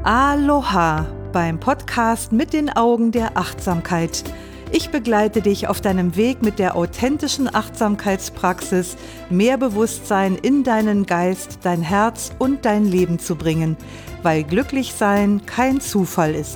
Aloha beim Podcast mit den Augen der Achtsamkeit. Ich begleite dich auf deinem Weg mit der authentischen Achtsamkeitspraxis, mehr Bewusstsein in deinen Geist, dein Herz und dein Leben zu bringen, weil glücklich sein kein Zufall ist.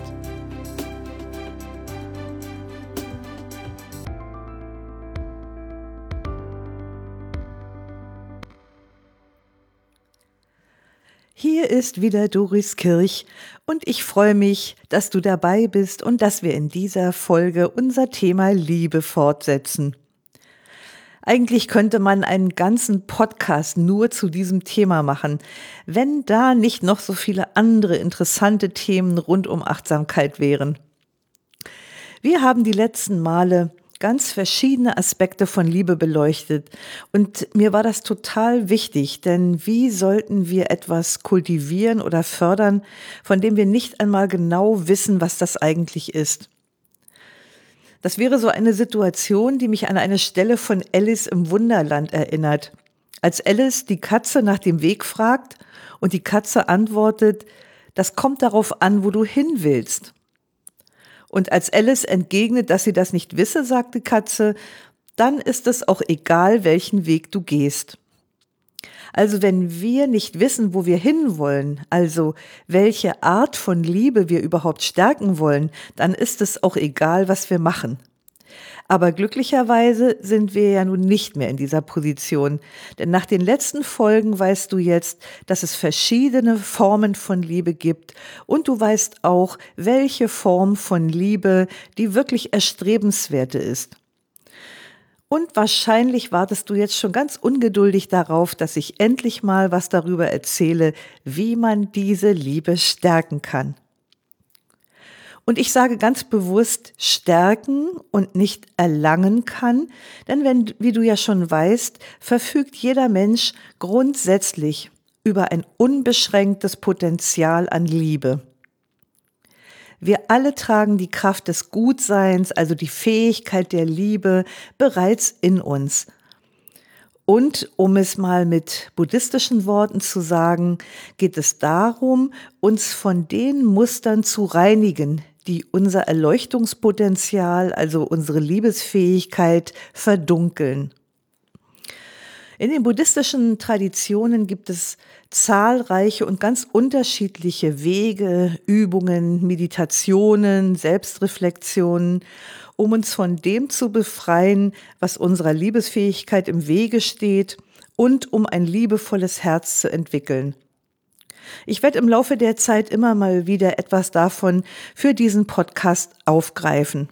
Hier ist wieder Doris Kirch und ich freue mich, dass du dabei bist und dass wir in dieser Folge unser Thema Liebe fortsetzen. Eigentlich könnte man einen ganzen Podcast nur zu diesem Thema machen, wenn da nicht noch so viele andere interessante Themen rund um Achtsamkeit wären. Wir haben die letzten Male ganz verschiedene Aspekte von Liebe beleuchtet und mir war das total wichtig, denn wie sollten wir etwas kultivieren oder fördern, von dem wir nicht einmal genau wissen, was das eigentlich ist? Das wäre so eine Situation, die mich an eine Stelle von Alice im Wunderland erinnert. Als Alice die Katze nach dem Weg fragt und die Katze antwortet, das kommt darauf an, wo du hin willst. Und als Alice entgegnet, dass sie das nicht wisse, sagt die Katze, dann ist es auch egal, welchen Weg du gehst. Also wenn wir nicht wissen, wo wir hinwollen, also welche Art von Liebe wir überhaupt stärken wollen, dann ist es auch egal, was wir machen. Aber glücklicherweise sind wir ja nun nicht mehr in dieser Position, denn nach den letzten Folgen weißt du jetzt, dass es verschiedene Formen von Liebe gibt und du weißt auch, welche Form von Liebe die wirklich erstrebenswerte ist. Und wahrscheinlich wartest du jetzt schon ganz ungeduldig darauf, dass ich endlich mal was darüber erzähle, wie man diese Liebe stärken kann. Und ich sage ganz bewusst stärken und nicht erlangen kann, denn wie du ja schon weißt, verfügt jeder Mensch grundsätzlich über ein unbeschränktes Potenzial an Liebe. Wir alle tragen die Kraft des Gutseins, also die Fähigkeit der Liebe, bereits in uns. Und um es mal mit buddhistischen Worten zu sagen, geht es darum, uns von den Mustern zu reinigen, die unser Erleuchtungspotenzial, also unsere Liebesfähigkeit, verdunkeln. In den buddhistischen Traditionen gibt es zahlreiche und ganz unterschiedliche Wege, Übungen, Meditationen, Selbstreflexionen, um uns von dem zu befreien, was unserer Liebesfähigkeit im Wege steht und um ein liebevolles Herz zu entwickeln. Ich werde im Laufe der Zeit immer mal wieder etwas davon für diesen Podcast aufgreifen.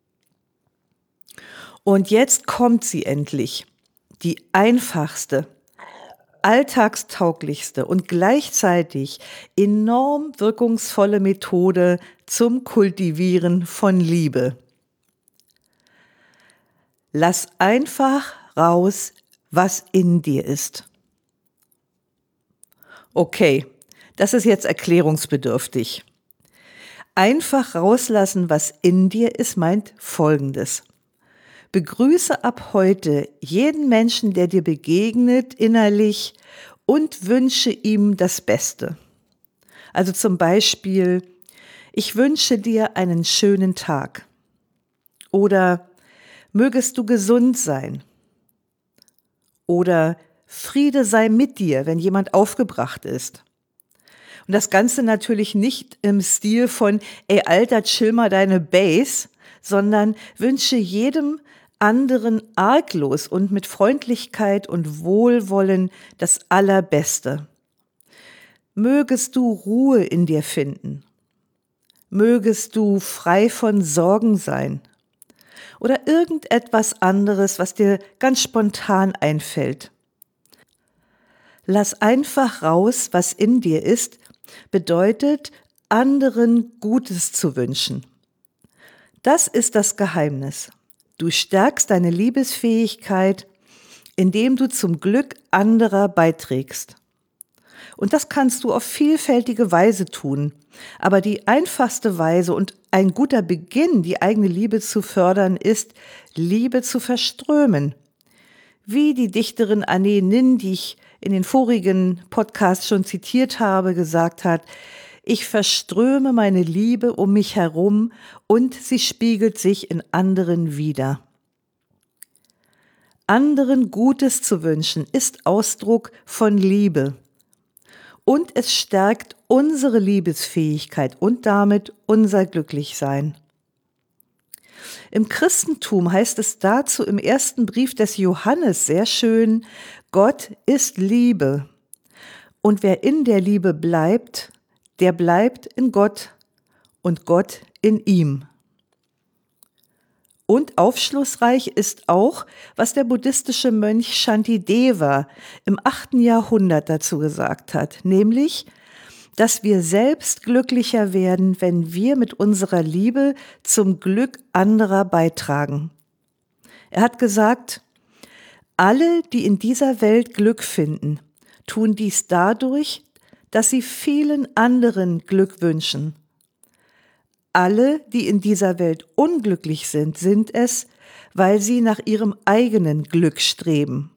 Und jetzt kommt sie endlich. Die einfachste, alltagstauglichste und gleichzeitig enorm wirkungsvolle Methode zum Kultivieren von Liebe. Lass einfach raus, was in dir ist. Okay, das ist jetzt erklärungsbedürftig. Einfach rauslassen, was in dir ist, meint Folgendes. Begrüße ab heute jeden Menschen, der dir begegnet, innerlich und wünsche ihm das Beste. Also zum Beispiel, ich wünsche dir einen schönen Tag. Oder mögest du gesund sein. Oder Friede sei mit dir, wenn jemand aufgebracht ist. Und das Ganze natürlich nicht im Stil von, ey Alter, chill mal deine Base, sondern wünsche jedem anderen arglos und mit Freundlichkeit und Wohlwollen das Allerbeste. Mögest du Ruhe in dir finden. Mögest du frei von Sorgen sein. Oder irgendetwas anderes, was dir ganz spontan einfällt. Lass einfach raus, was in dir ist, bedeutet, anderen Gutes zu wünschen. Das ist das Geheimnis. Du stärkst deine Liebesfähigkeit, indem du zum Glück anderer beiträgst. Und das kannst du auf vielfältige Weise tun. Aber die einfachste Weise und ein guter Beginn, die eigene Liebe zu fördern, ist, Liebe zu verströmen. Wie die Dichterin Ane Nin, die ich in den vorigen Podcasts schon zitiert habe, gesagt hat, Ich verströme meine Liebe um mich herum und sie spiegelt sich in anderen wider. Anderen Gutes zu wünschen ist Ausdruck von Liebe und es stärkt unsere Liebesfähigkeit und damit unser Glücklichsein. Im Christentum heißt es dazu im ersten Brief des Johannes sehr schön: Gott ist Liebe und wer in der Liebe bleibt, der bleibt in Gott und Gott in ihm. Und aufschlussreich ist auch, was der buddhistische Mönch Shantideva im 8. Jahrhundert dazu gesagt hat, nämlich, dass wir selbst glücklicher werden, wenn wir mit unserer Liebe zum Glück anderer beitragen. Er hat gesagt, alle, die in dieser Welt Glück finden, tun dies dadurch, dass sie vielen anderen Glück wünschen. Alle, die in dieser Welt unglücklich sind, sind es, weil sie nach ihrem eigenen Glück streben.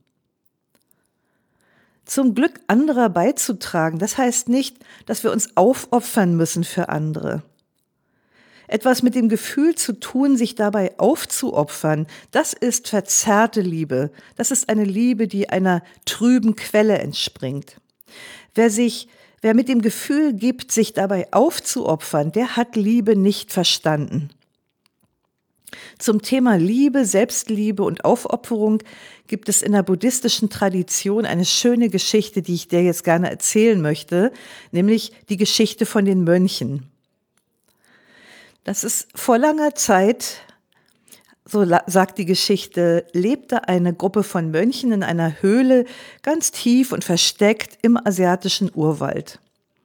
Zum Glück anderer beizutragen, das heißt nicht, dass wir uns aufopfern müssen für andere. Etwas mit dem Gefühl zu tun, sich dabei aufzuopfern, das ist verzerrte Liebe. Das ist eine Liebe, die einer trüben Quelle entspringt. Wer mit dem Gefühl gibt, sich dabei aufzuopfern, der hat Liebe nicht verstanden. Zum Thema Liebe, Selbstliebe und Aufopferung gibt es in der buddhistischen Tradition eine schöne Geschichte, die ich dir jetzt gerne erzählen möchte, nämlich die Geschichte von den Mönchen. Das ist vor langer Zeit, so sagt die Geschichte, lebte eine Gruppe von Mönchen in einer Höhle ganz tief und versteckt im asiatischen Urwald.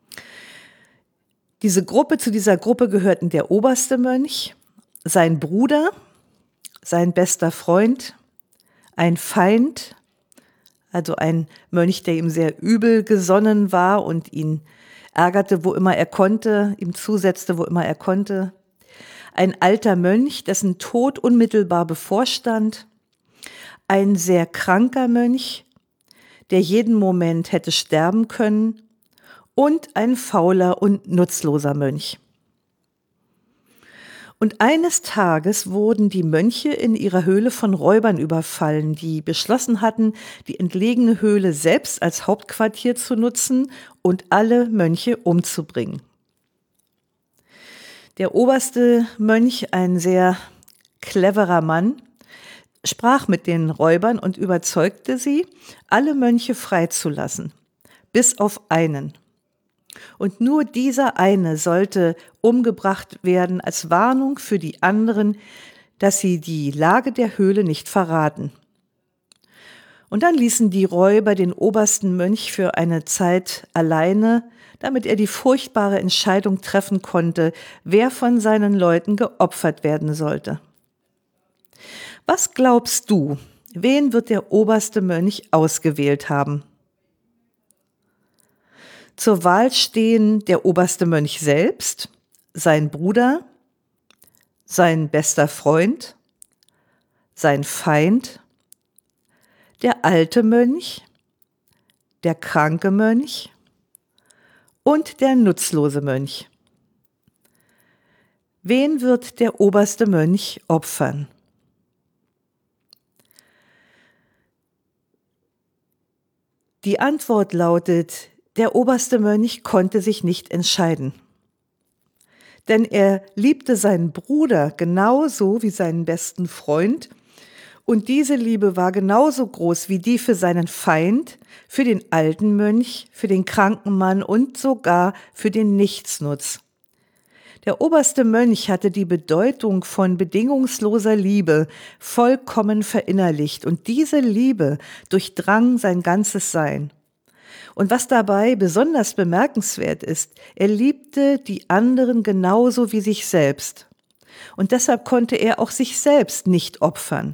Zu dieser Gruppe gehörten der oberste Mönch, sein Bruder, sein bester Freund, ein Feind, also ein Mönch, der ihm sehr übel gesonnen war und ihn ärgerte, wo immer er konnte, ihm zusetzte, wo immer er konnte, ein alter Mönch, dessen Tod unmittelbar bevorstand, ein sehr kranker Mönch, der jeden Moment hätte sterben können, und ein fauler und nutzloser Mönch. Und eines Tages wurden die Mönche in ihrer Höhle von Räubern überfallen, die beschlossen hatten, die entlegene Höhle selbst als Hauptquartier zu nutzen und alle Mönche umzubringen. Der oberste Mönch, ein sehr cleverer Mann, sprach mit den Räubern und überzeugte sie, alle Mönche freizulassen, bis auf einen. Und nur dieser eine sollte umgebracht werden als Warnung für die anderen, dass sie die Lage der Höhle nicht verraten. Und dann ließen die Räuber den obersten Mönch für eine Zeit alleine, damit er die furchtbare Entscheidung treffen konnte, wer von seinen Leuten geopfert werden sollte. Was glaubst du, wen wird der oberste Mönch ausgewählt haben? Zur Wahl stehen der oberste Mönch selbst, sein Bruder, sein bester Freund, sein Feind, der alte Mönch, der kranke Mönch und der nutzlose Mönch. Wen wird der oberste Mönch opfern? Die Antwort lautet, der oberste Mönch konnte sich nicht entscheiden. Denn er liebte seinen Bruder genauso wie seinen besten Freund und diese Liebe war genauso groß wie die für seinen Feind, für den alten Mönch, für den kranken Mann und sogar für den Nichtsnutz. Der oberste Mönch hatte die Bedeutung von bedingungsloser Liebe vollkommen verinnerlicht und diese Liebe durchdrang sein ganzes Sein. Und was dabei besonders bemerkenswert ist, er liebte die anderen genauso wie sich selbst. Und deshalb konnte er auch sich selbst nicht opfern.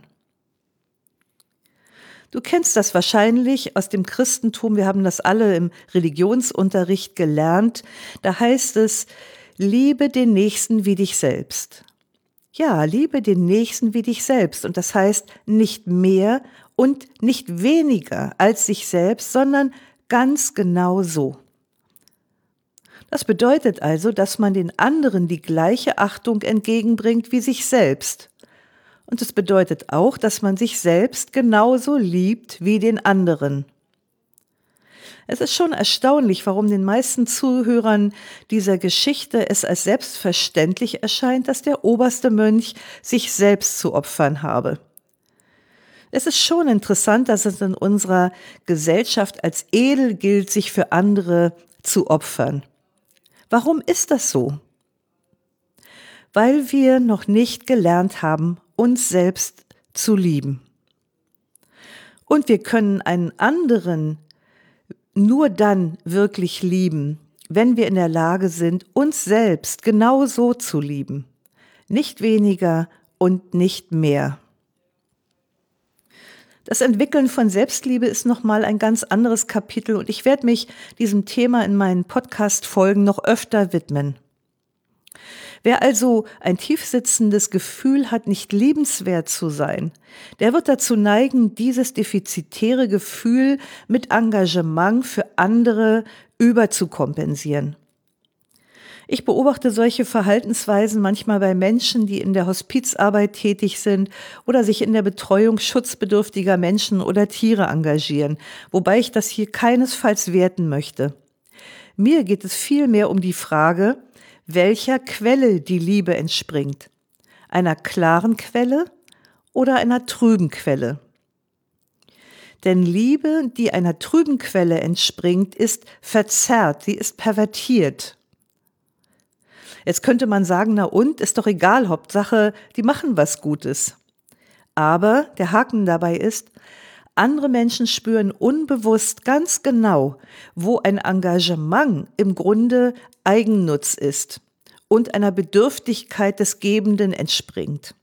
Du kennst das wahrscheinlich aus dem Christentum, wir haben das alle im Religionsunterricht gelernt. Da heißt es, liebe den Nächsten wie dich selbst. Ja, liebe den Nächsten wie dich selbst. Und das heißt nicht mehr und nicht weniger als sich selbst, sondern ganz genau so. Das bedeutet also, dass man den anderen die gleiche Achtung entgegenbringt wie sich selbst. Und es bedeutet auch, dass man sich selbst genauso liebt wie den anderen. Es ist schon erstaunlich, warum den meisten Zuhörern dieser Geschichte es als selbstverständlich erscheint, dass der oberste Mönch sich selbst zu opfern habe. Es ist schon interessant, dass es in unserer Gesellschaft als edel gilt, sich für andere zu opfern. Warum ist das so? Weil wir noch nicht gelernt haben, uns selbst zu lieben. Und wir können einen anderen nur dann wirklich lieben, wenn wir in der Lage sind, uns selbst genauso zu lieben. Nicht weniger und nicht mehr. Das Entwickeln von Selbstliebe ist nochmal ein ganz anderes Kapitel und ich werde mich diesem Thema in meinen Podcast-Folgen noch öfter widmen. Wer also ein tiefsitzendes Gefühl hat, nicht liebenswert zu sein, der wird dazu neigen, dieses defizitäre Gefühl mit Engagement für andere überzukompensieren. Ich beobachte solche Verhaltensweisen manchmal bei Menschen, die in der Hospizarbeit tätig sind oder sich in der Betreuung schutzbedürftiger Menschen oder Tiere engagieren, wobei ich das hier keinesfalls werten möchte. Mir geht es vielmehr um die Frage, welcher Quelle die Liebe entspringt. Einer klaren Quelle oder einer trüben Quelle? Denn Liebe, die einer trüben Quelle entspringt, ist verzerrt, sie ist pervertiert. Jetzt könnte man sagen, na und, ist doch egal, Hauptsache, die machen was Gutes. Aber der Haken dabei ist, andere Menschen spüren unbewusst ganz genau, wo ein Engagement im Grunde Eigennutz ist und einer Bedürftigkeit des Gebenden entspringt.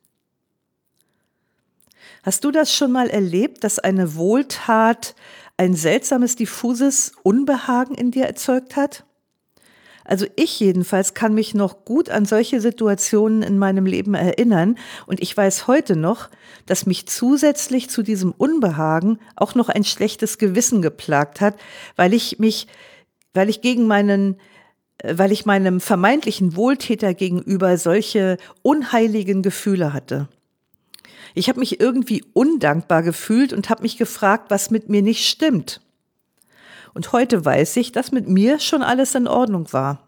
Hast du das schon mal erlebt, dass eine Wohltat ein seltsames, diffuses Unbehagen in dir erzeugt hat? Also ich jedenfalls kann mich noch gut an solche Situationen in meinem Leben erinnern und ich weiß heute noch, dass mich zusätzlich zu diesem Unbehagen auch noch ein schlechtes Gewissen geplagt hat, weil ich meinem vermeintlichen Wohltäter gegenüber solche unheiligen Gefühle hatte. Ich habe mich irgendwie undankbar gefühlt und habe mich gefragt, was mit mir nicht stimmt. Und heute weiß ich, dass mit mir schon alles in Ordnung war.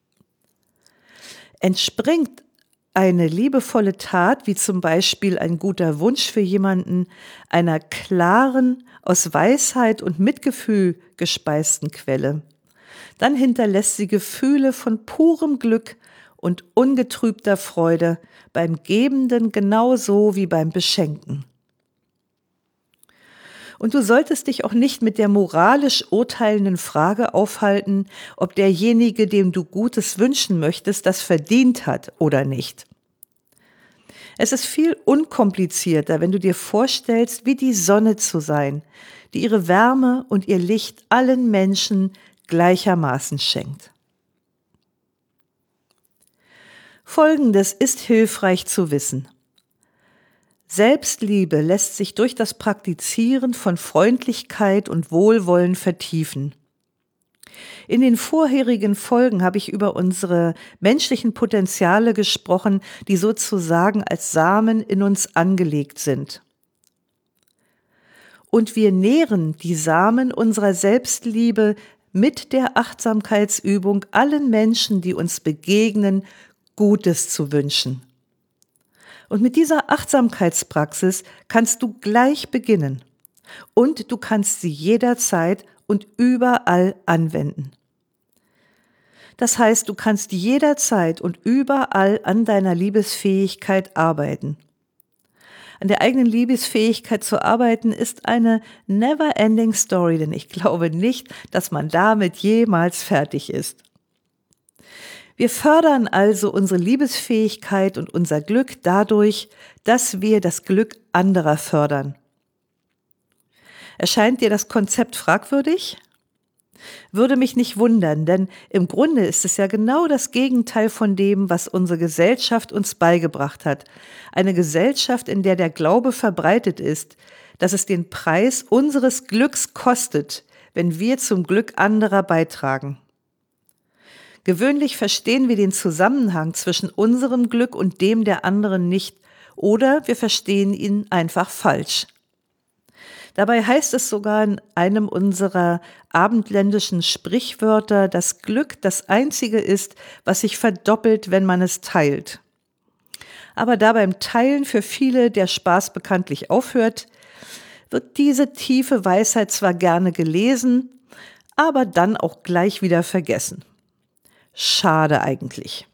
Entspringt eine liebevolle Tat, wie zum Beispiel ein guter Wunsch für jemanden, einer klaren, aus Weisheit und Mitgefühl gespeisten Quelle, dann hinterlässt sie Gefühle von purem Glück und ungetrübter Freude beim Gebenden genauso wie beim Beschenken. Und du solltest dich auch nicht mit der moralisch urteilenden Frage aufhalten, ob derjenige, dem du Gutes wünschen möchtest, das verdient hat oder nicht. Es ist viel unkomplizierter, wenn du dir vorstellst, wie die Sonne zu sein, die ihre Wärme und ihr Licht allen Menschen gleichermaßen schenkt. Folgendes ist hilfreich zu wissen. Selbstliebe lässt sich durch das Praktizieren von Freundlichkeit und Wohlwollen vertiefen. In den vorherigen Folgen habe ich über unsere menschlichen Potenziale gesprochen, die sozusagen als Samen in uns angelegt sind. Und wir nähren die Samen unserer Selbstliebe mit der Achtsamkeitsübung, allen Menschen, die uns begegnen, Gutes zu wünschen. Und mit dieser Achtsamkeitspraxis kannst du gleich beginnen und du kannst sie jederzeit und überall anwenden. Das heißt, du kannst jederzeit und überall an deiner Liebesfähigkeit arbeiten. An der eigenen Liebesfähigkeit zu arbeiten ist eine never-ending story, denn ich glaube nicht, dass man damit jemals fertig ist. Wir fördern also unsere Liebesfähigkeit und unser Glück dadurch, dass wir das Glück anderer fördern. Erscheint dir das Konzept fragwürdig? Würde mich nicht wundern, denn im Grunde ist es ja genau das Gegenteil von dem, was unsere Gesellschaft uns beigebracht hat. Eine Gesellschaft, in der der Glaube verbreitet ist, dass es den Preis unseres Glücks kostet, wenn wir zum Glück anderer beitragen. Gewöhnlich verstehen wir den Zusammenhang zwischen unserem Glück und dem der anderen nicht oder wir verstehen ihn einfach falsch. Dabei heißt es sogar in einem unserer abendländischen Sprichwörter, dass Glück das Einzige ist, was sich verdoppelt, wenn man es teilt. Aber da beim Teilen für viele der Spaß bekanntlich aufhört, wird diese tiefe Weisheit zwar gerne gelesen, aber dann auch gleich wieder vergessen. Schade eigentlich.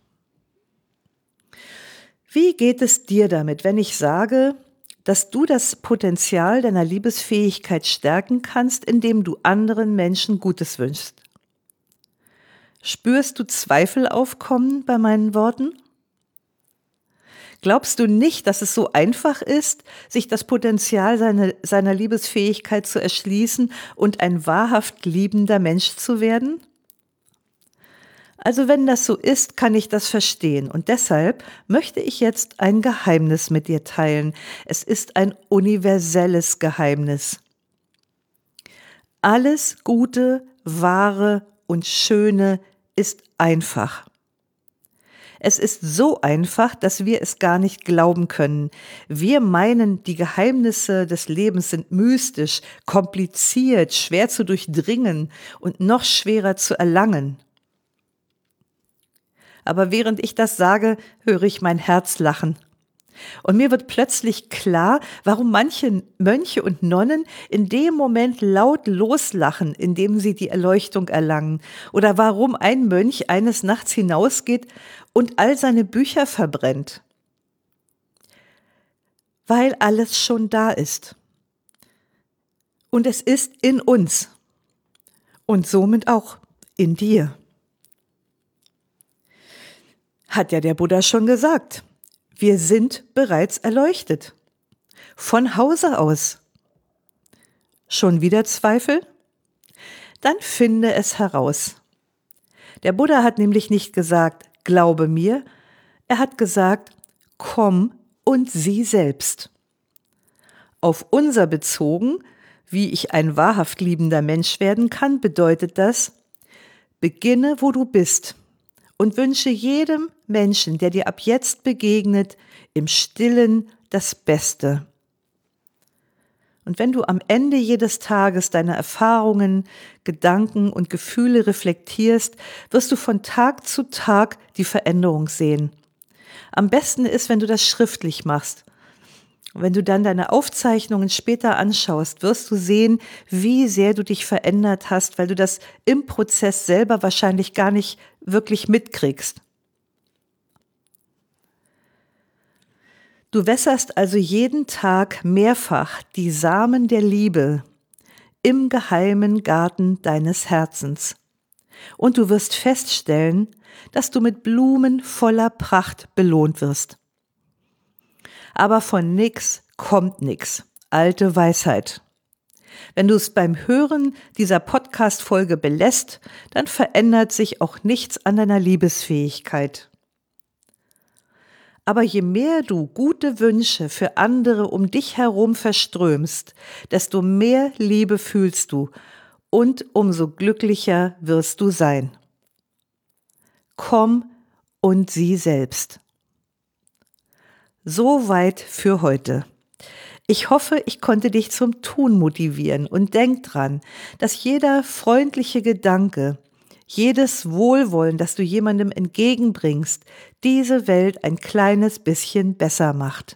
Wie geht es dir damit, wenn ich sage, dass du das Potenzial deiner Liebesfähigkeit stärken kannst, indem du anderen Menschen Gutes wünschst? Spürst du Zweifel aufkommen bei meinen Worten? Glaubst du nicht, dass es so einfach ist, sich das Potenzial seiner Liebesfähigkeit zu erschließen und ein wahrhaft liebender Mensch zu werden? Also wenn das so ist, kann ich das verstehen und deshalb möchte ich jetzt ein Geheimnis mit dir teilen. Es ist ein universelles Geheimnis. Alles Gute, Wahre und Schöne ist einfach. Es ist so einfach, dass wir es gar nicht glauben können. Wir meinen, die Geheimnisse des Lebens sind mystisch, kompliziert, schwer zu durchdringen und noch schwerer zu erlangen. Aber während ich das sage, höre ich mein Herz lachen. Und mir wird plötzlich klar, warum manche Mönche und Nonnen in dem Moment laut loslachen, indem sie die Erleuchtung erlangen. Oder warum ein Mönch eines Nachts hinausgeht und all seine Bücher verbrennt. Weil alles schon da ist. Und es ist in uns. Und somit auch in dir. Hat ja der Buddha schon gesagt. Wir sind bereits erleuchtet. Von Hause aus. Schon wieder Zweifel? Dann finde es heraus. Der Buddha hat nämlich nicht gesagt, glaube mir, er hat gesagt, komm und sieh selbst. Auf unser bezogen, wie ich ein wahrhaft liebender Mensch werden kann, bedeutet das, beginne, wo du bist. Und wünsche jedem Menschen, der dir ab jetzt begegnet, im Stillen das Beste. Und wenn du am Ende jedes Tages deine Erfahrungen, Gedanken und Gefühle reflektierst, wirst du von Tag zu Tag die Veränderung sehen. Am besten ist, wenn du das schriftlich machst. Wenn du dann deine Aufzeichnungen später anschaust, wirst du sehen, wie sehr du dich verändert hast, weil du das im Prozess selber wahrscheinlich gar nicht wirklich mitkriegst. Du wässerst also jeden Tag mehrfach die Samen der Liebe im geheimen Garten deines Herzens. Und du wirst feststellen, dass du mit Blumen voller Pracht belohnt wirst. Aber von nix kommt nix. Alte Weisheit. Wenn du es beim Hören dieser Podcast-Folge belässt, dann verändert sich auch nichts an deiner Liebesfähigkeit. Aber je mehr du gute Wünsche für andere um dich herum verströmst, desto mehr Liebe fühlst du und umso glücklicher wirst du sein. Komm und sieh selbst. Soweit für heute. Ich hoffe, ich konnte dich zum Tun motivieren und denk dran, dass jeder freundliche Gedanke, jedes Wohlwollen, das du jemandem entgegenbringst, diese Welt ein kleines bisschen besser macht.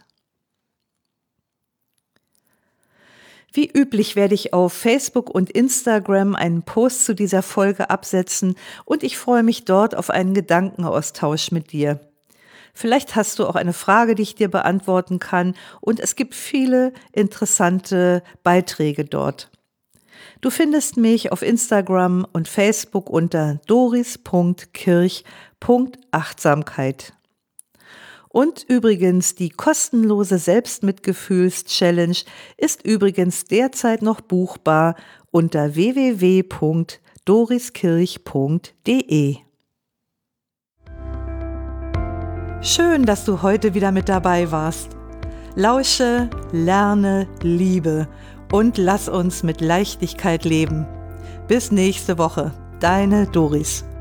Wie üblich werde ich auf Facebook und Instagram einen Post zu dieser Folge absetzen und ich freue mich dort auf einen Gedankenaustausch mit dir. Vielleicht hast du auch eine Frage, die ich dir beantworten kann und es gibt viele interessante Beiträge dort. Du findest mich auf Instagram und Facebook unter doris.kirch.achtsamkeit. Und übrigens, die kostenlose Selbstmitgefühls-Challenge ist übrigens derzeit noch buchbar unter www.doriskirch.de. Schön, dass du heute wieder mit dabei warst. Lausche, lerne, liebe und lass uns mit Leichtigkeit leben. Bis nächste Woche, deine Doris.